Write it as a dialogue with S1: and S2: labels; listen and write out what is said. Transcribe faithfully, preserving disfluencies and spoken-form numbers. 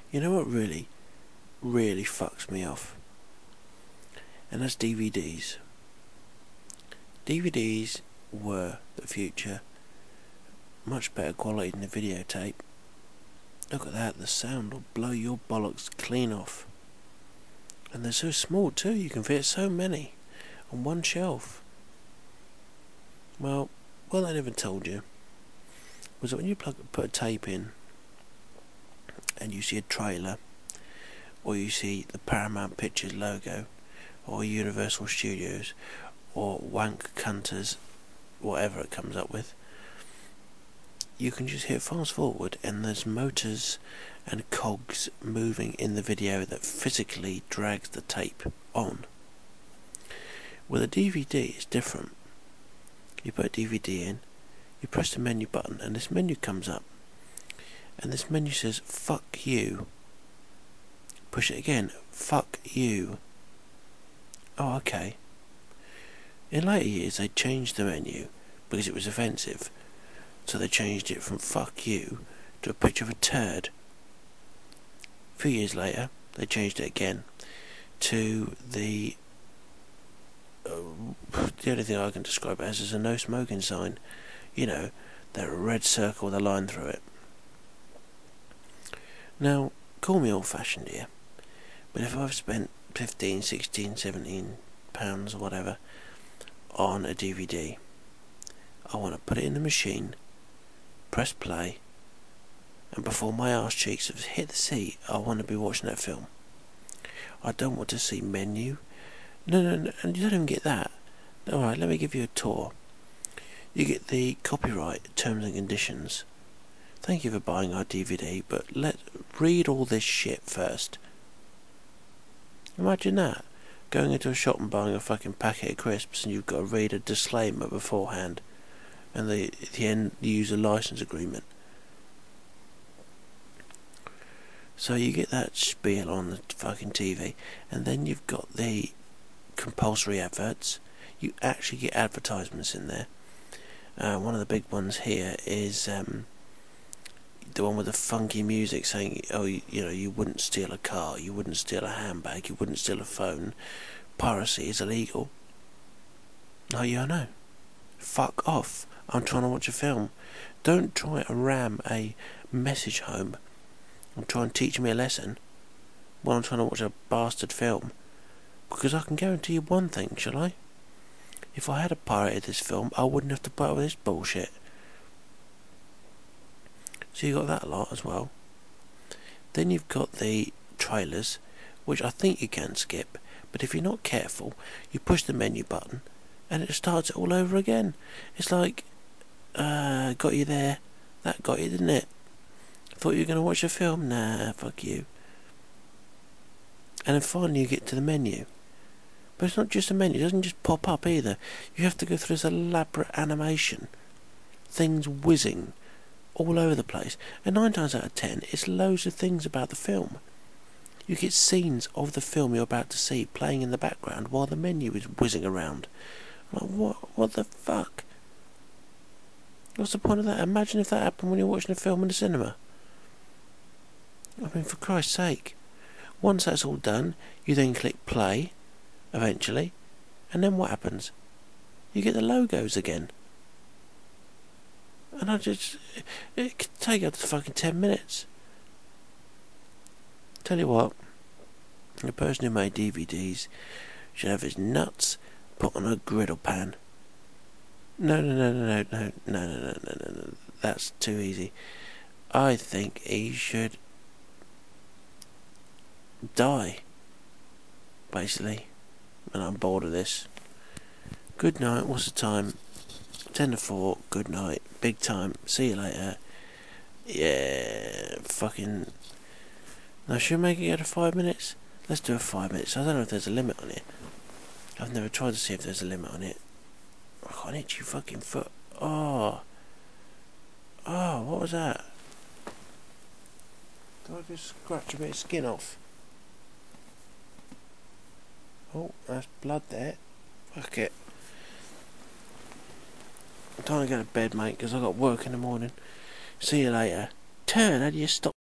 S1: You know what really, really fucks me off? And that's D V Ds. D V Ds were the future. Much better quality than the videotape. Look at that, the sound will blow your bollocks clean off. And they're so small too, you can fit so many on one shelf. Well, what I never told you was that when you plug put a tape in and you see a trailer, or you see the Paramount Pictures logo, or Universal Studios, or Wank Cunters, whatever it comes up with, you can just hit fast forward and there's motors and cogs moving in the video that physically drags the tape on. With a D V D it's different. You put a D V D in, you press the menu button and this menu comes up, and this menu says fuck you. Push it again, fuck you. Oh, okay. In later years they changed the menu because it was offensive, so they changed it from fuck you to a picture of a turd. A few years later they changed it again to the uh, the only thing I can describe it as is a no smoking sign. You know, that red circle with a line through it. Now, call me old fashioned here, but if I've spent fifteen, sixteen, seventeen pounds or whatever on a D V D, I want to put it in the machine, press play, and before my arse cheeks have hit the seat, I want to be watching that film. I don't want to see menu. No, no, no, and you don't even get that. Alright, let me give you a tour. You get the copyright terms and conditions. Thank you for buying our D V D, but let read all this shit first. Imagine that. Going into a shop and buying a fucking packet of crisps and you've got to read a disclaimer beforehand and the, the end user license agreement. So you get that spiel on the fucking T V, and then you've got the compulsory adverts. You actually get advertisements in there. Uh, one of the big ones here is um, the one with the funky music saying, oh, you, you know, you wouldn't steal a car, you wouldn't steal a handbag, you wouldn't steal a phone. Piracy is illegal. Oh, yeah, I know. Fuck off. I'm trying to watch a film. Don't try to ram a message home and try and teach me a lesson while I'm trying to watch a bastard film. Because I can guarantee you one thing, shall I? If I had a pirated this film, I wouldn't have to put up with this bullshit. So you got that lot as well. Then you've got the trailers, which I think you can skip, but if you're not careful, you push the menu button and it starts it all over again. It's like, uh, got you there, that got you, didn't it? Thought you were going to watch a film? Nah, fuck you. And then finally you get to the menu. But it's not just a menu, it doesn't just pop up either. You have to go through this elaborate animation. Things whizzing all over the place. And nine times out of ten, it's loads of things about the film. You get scenes of the film you're about to see playing in the background while the menu is whizzing around. I'm like, what, what the fuck? What's the point of that? Imagine if that happened when you're watching a film in the cinema. I mean, for Christ's sake. Once that's all done, you then click play, eventually, and then what happens? You get the logos again. And I just... it could take up to fucking ten minutes. Tell you what, the person who made D V Ds should have his nuts put on a griddle pan. No, no, no, no, no, no, no, no, no, no, no, no. That's too easy. I think he should die, basically. And I'm bored of this. Good night. What's the time? Ten to four. Good night. Big time. See you later. Yeah. Fucking. Now, should we make it go to five minutes? Let's do a five minutes. I don't know if there's a limit on it. I've never tried to see if there's a limit on it. I got an itchy fucking foot. Oh. Oh, what was that? Did I just scratch a bit of skin off? Oh, that's blood there. Fuck it. I'm time to go to bed, mate, because I've got work in the morning. See you later. Turn, how do you stop?